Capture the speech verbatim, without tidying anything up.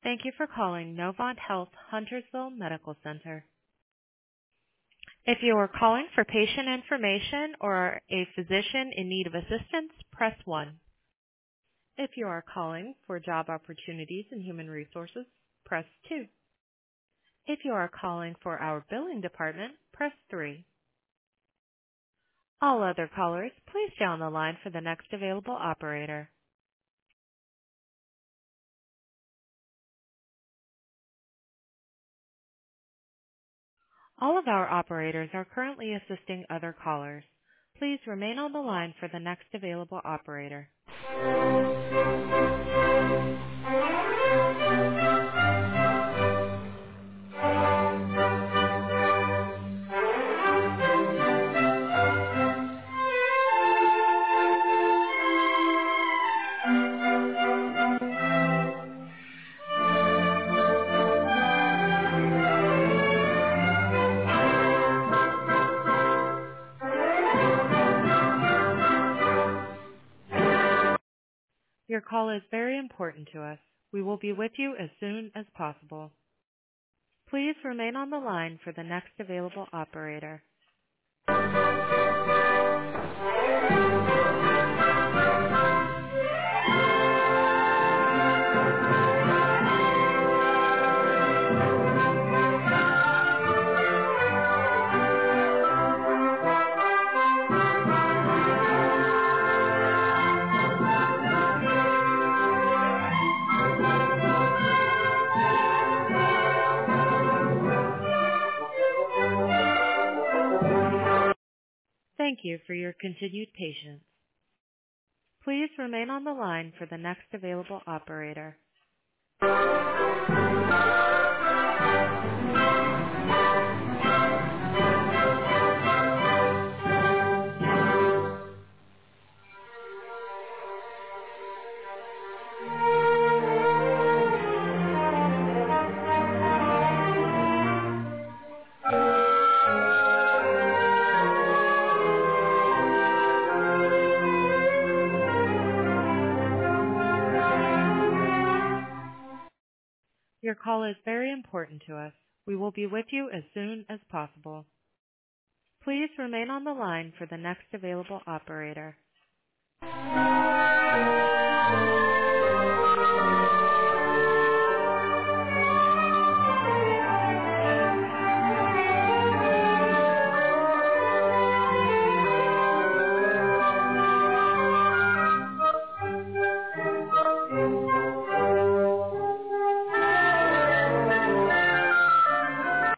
Thank you for calling Novant Health Huntersville Medical Center. If you are calling for patient information or are a physician in need of assistance, press one. If you are calling for job opportunities in human resources, press two. If you are calling for our billing department, press three. All other callers, please stay on the line for the next available operator. All of our operators are currently assisting other callers. Please remain on the line for the next available operator. Your call is very important to us. We will be with you as soon as possible. Please remain on the line for the next available operator. Thank you for your continued patience. Please remain on the line for the next available operator. Your call is very important to us. We will be with you as soon as possible. Please remain on the line for the next available operator.